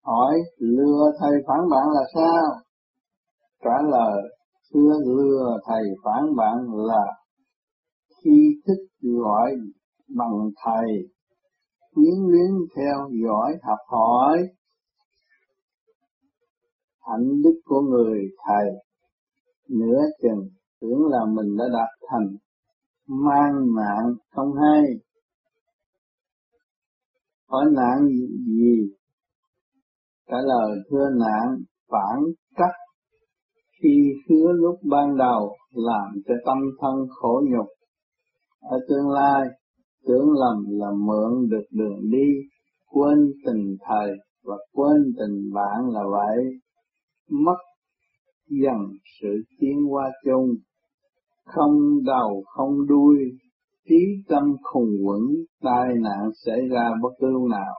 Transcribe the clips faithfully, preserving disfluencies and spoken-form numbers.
Hỏi lừa thầy phản bạn là sao? Trả lời, thưa lừa thầy phản bạn là khi thích gọi bằng thầy, quyến luyến theo dõi học hỏi hạnh đức của người thầy, nửa chừng tưởng là mình đã đạt thành, mang nạn không hay. Hỏi nạn gì? Trả lời, thưa nạn phản trắc, khi hứa lúc ban đầu làm cho tâm thân khổ nhục, ở tương lai tưởng lầm là mượn được đường đi, quên tình thầy và quên tình bạn là vậy, mất dần sự tiến hóa chung, không đầu không đuôi, trí tâm khùng quẩn, tai nạn xảy ra bất cứ lúc nào.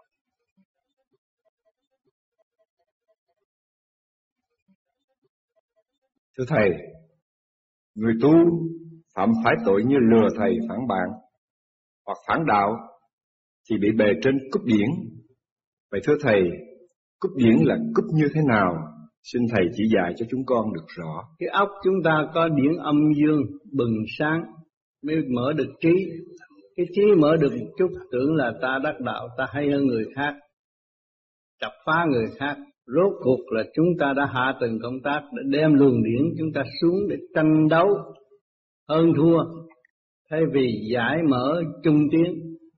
Thưa Thầy, người tu phạm phải tội như lừa Thầy phản bạn hoặc phản đạo thì bị bề trên cúp điển. Vậy thưa Thầy, cúp điển là cúp như thế nào? Xin Thầy chỉ dạy cho chúng con được rõ. Cái óc chúng ta có điển âm dương bừng sáng mới mở được trí. Cái trí mở được một chút tưởng là ta đắc đạo, ta hay hơn người khác, chặt phá người khác. Rốt cuộc là chúng ta đã hạ từng công tác để đem luồng điển chúng ta xuống để tranh đấu hơn thua, thay vì giải mở trung tiến.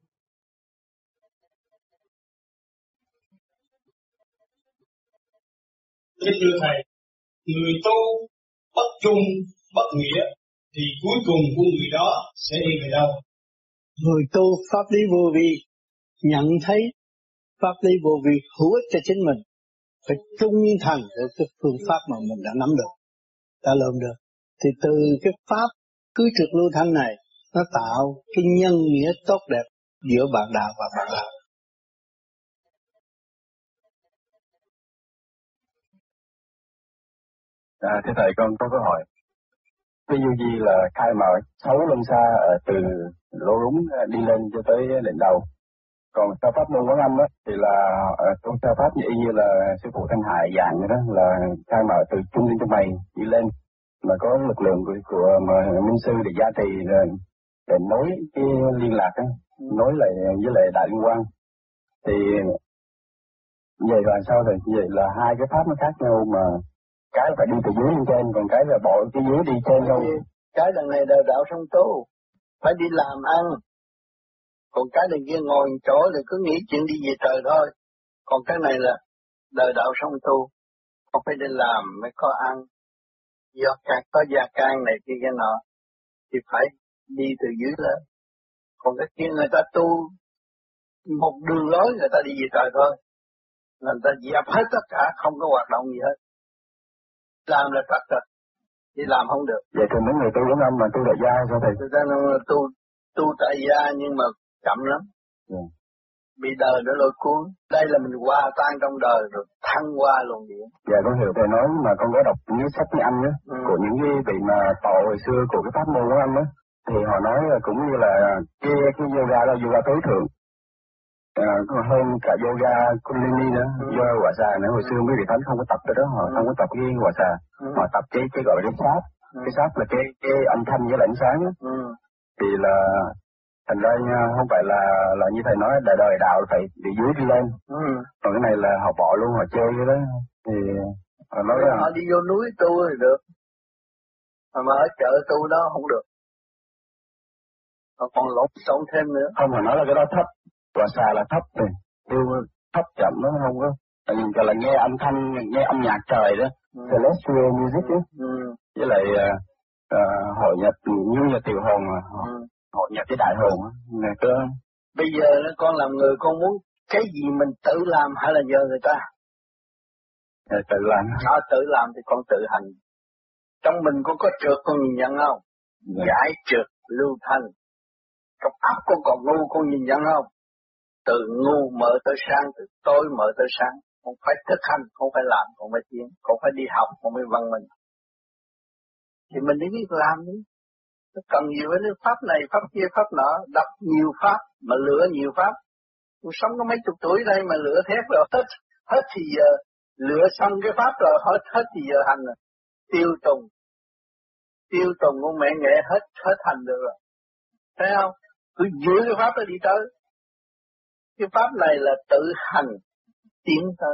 Kính thưa Thầy, người tu bất trung, bất nghĩa thì cuối cùng của người đó sẽ đi về đâu? Người tu pháp lý vô vi, nhận thấy pháp lý vô vi hữu ích cho chính mình, phải trung thành với cái phương pháp mà mình đã nắm được, đã lượm được. Thì từ cái pháp cứ trượt lưu thanh này, nó tạo cái nhân nghĩa tốt đẹp giữa bạn đạo và bạn đạo. À, thưa Thầy, con có câu hỏi. Ví dụ như là khai mở sáu luân xa từ lỗ rúng đi lên cho tới đỉnh đầu. Còn theo pháp môn Quán Âm á thì là trong theo pháp như y như là sư phụ Thanh Hải dạng vậy đó, là khai mở từ trung lên trong mày đi lên, mà có lực lượng của, của mà minh sư để gia trì rồi để nối cái liên lạc á, nối lại với lại đại liên quan. Thì vậy là sao rồi? Vậy là hai cái pháp nó khác nhau, mà cái phải đi từ dưới lên trên, còn cái là bỏ cái dưới đi trên thôi. Cái đằng này đời đạo song tu, phải đi làm ăn. Còn cái đằng kia ngồi chỗ thì cứ nghĩ chuyện đi về trời thôi. Còn cái này là đời đạo song tu, không phải đi làm mới có ăn. Do càng có gia can này kia cái nọ thì phải đi từ dưới lên. Còn cái kia người ta tu một đường lối, người ta đi về trời thôi. Người ta dẹp hết tất cả, không có hoạt động gì hết. Làm là trật rồi, đi làm không được. Vậy thì mấy người tu Quán Âm mà tu đại gia sao Thầy? Thực ra nó tu tu tại gia nhưng mà chậm lắm. Yeah. Bị đời nó lôi cuốn. Đây là mình hòa tan trong đời rồi thăng qua luồng điển. Dạ con hiểu Thầy nói, mà con có đọc những sách như anh á, ừ. của những cái vị mà tổ hồi xưa của cái pháp môn của anh á, thì họ nói là cũng như là cái cái yoga là yoga tối thượng. À, hơn cả yoga Kundalini đó, ừ. do quả xà nữa. Hồi xưa mấy vị thánh không có tập cái đó, họ ừ. không có tập cái quả xà, ừ. họ tập cái cái gọi là cái pháp, ừ. cái pháp là cái cái âm thanh với ánh sáng á, ừ. thì là thành ra không phải là là như Thầy nói đời đời đạo phải đi dưới đi lên, ừ. còn cái này là họ bỏ luôn, họ chơi cái đó, thì họ nói là họ đi vô núi tu thì được, mà ở chợ tu đó không được, họ còn lộn xộn thêm nữa. Không, họ nói là cái đó thấp. Quả xà là thấp rồi, yêu thấp chậm nó không có, tại vì gọi là nghe âm thanh, nghe âm nhạc trời đó, ừ. celestial music đó, ừ. với lại uh, uh, hội nhập như là tiểu hồn, ừ. hội nhập với đại hồn á, này cơ. Bây giờ con làm người, con muốn cái gì mình tự làm hay là nhờ người ta? À, tự làm. Nó tự làm thì con tự hành. Trong mình con có trượt con nhìn nhận không? Dạ. Giải trượt lưu thanh. Trong óc con còn ngu con nhìn nhận không? Từ ngu mở tới sáng, từ tối mở tới sáng. Không phải thực hành, không phải làm, không phải tiến, không phải đi học, không phải văn minh. Thì mình đi biết làm đi. Cần gì với nước pháp này, pháp kia, pháp nọ, đọc nhiều pháp, mà lựa nhiều pháp. Tôi sống có mấy chục tuổi đây mà lựa thét rồi hết, hết thì giờ lựa xong cái pháp rồi hết hết thì giờ hành rồi. Tiêu tùng, tiêu tùng của mẹ nghệ hết hết hành được rồi, thấy không? Cứ giữ cái pháp đó đi tới. Cái pháp này là tự hành tiến tới.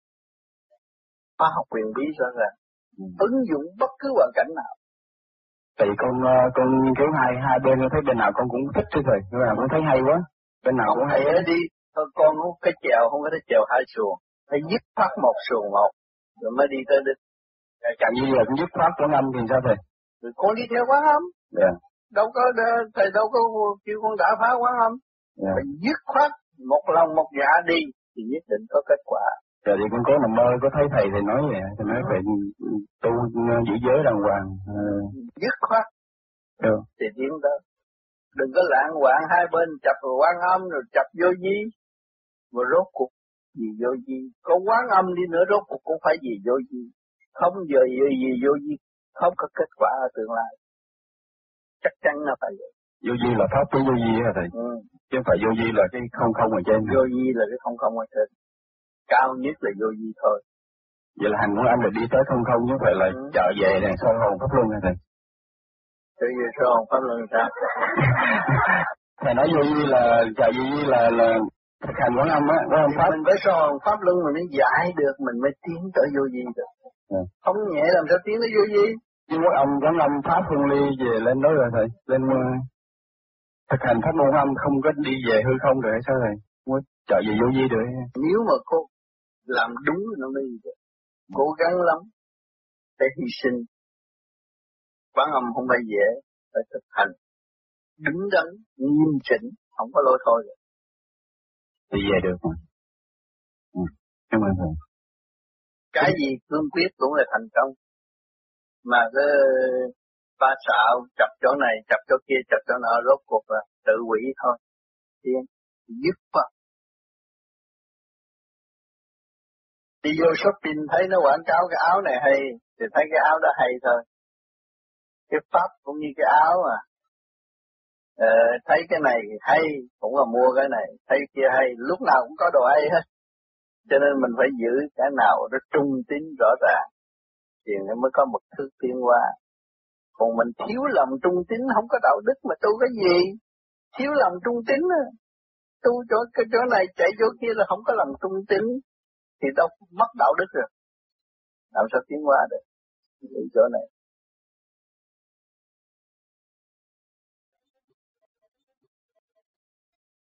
Khoa học quyền bí rõ ràng, ừ. ứng dụng bất cứ hoàn cảnh nào. Tại con con nghiên cứu hai hai bên, con thấy bên nào con cũng thích chứ thầy, bên nào cũng thấy hay quá, bên nào không cũng hay. Hay đi, thôi con không cái chèo không có thể chèo hai xuồng, phải dứt khoát một xuồng một, rồi mới đi tới đích. Chẳng như là dứt khoát quán âm thì sao thầy? Rồi con đi theo quán âm. Yeah. Đâu có thầy đâu có kêu con đã phá quán âm. Yeah. Phải dứt khoát một lòng một dạ đi thì nhất định có kết quả. Rồi thì con có nằm mơ có thấy thầy thầy nói vậy, thầy nói phải tu giữ giới đàng hoàng. Dứt khoát. Được. Thì tiến tới. Đừng có lạng quạng hai bên chập rồi quán âm rồi chập vô vi. Mà rốt cuộc gì vô vi. Có quán âm đi nữa rốt cuộc cũng phải gì vô vi. Không giờ gì, gì vô vi. Không có kết quả ở tương lai. Chắc chắn là phải vậy. Vô vi là pháp của vô vi hả thầy? Ừ. Chứ không phải vô vi là cái không không ở trên. Vô vi là cái không không ở trên. Cao nhất là vô vi thôi. Vậy là hành của anh là đi tới không không chứ không phải là ừ. trở về này soi hồn pháp luân hả thầy? Trở về soi hồn pháp luân sao? Thầy nói vô vi là trở vô vi là là thực hành quán âm á, quán âm pháp. Mình phải soi hồn pháp luân mình mới giải được, mình mới tiến tới vô vi được. Ừ. Không nhẹ làm sao tiến tới vô vi? Nhưng quán âm quán âm pháp luân ly về lên đó rồi thầy, lên uh, thực hành pháp môn âm không có đi về hư không rồi hay sao thầy? Muốn trở về vô vi được. Nếu mà cô làm đúng nó mới được. Cố gắng lắm để hy sinh. Quán âm không phải dễ, phải thực hành đứng đắn, nghiêm chỉnh, không có lỗi thôi được. Thì về được mà. Ừ. Cảm ơn thầy. Cái gì cương quyết cũng là thành công. Mà cái ba xạo chập chỗ này, chập chỗ kia, chập chỗ nọ rốt cuộc là tự quỷ thôi. Tiên, dứt khoát. Đi vô shopping thấy nó quảng cáo cái áo này hay, thì thấy cái áo đó hay thôi. Cái pháp cũng như cái áo mà. Ờ, thấy cái này hay, cũng là mua cái này, thấy kia hay, lúc nào cũng có đồ hay hết. Cho nên mình phải giữ cái nào nó trung tín rõ ràng, thì nó mới có một thứ tiến hóa. Còn mình thiếu lòng trung tín, không có đạo đức mà tu cái gì? Thiếu lòng trung tín á. Tu chỗ, cái chỗ này chạy chỗ kia là không có lòng trung tín, thì đâu mất đạo đức rồi. Làm sao tiến hóa được? Ở chỗ này.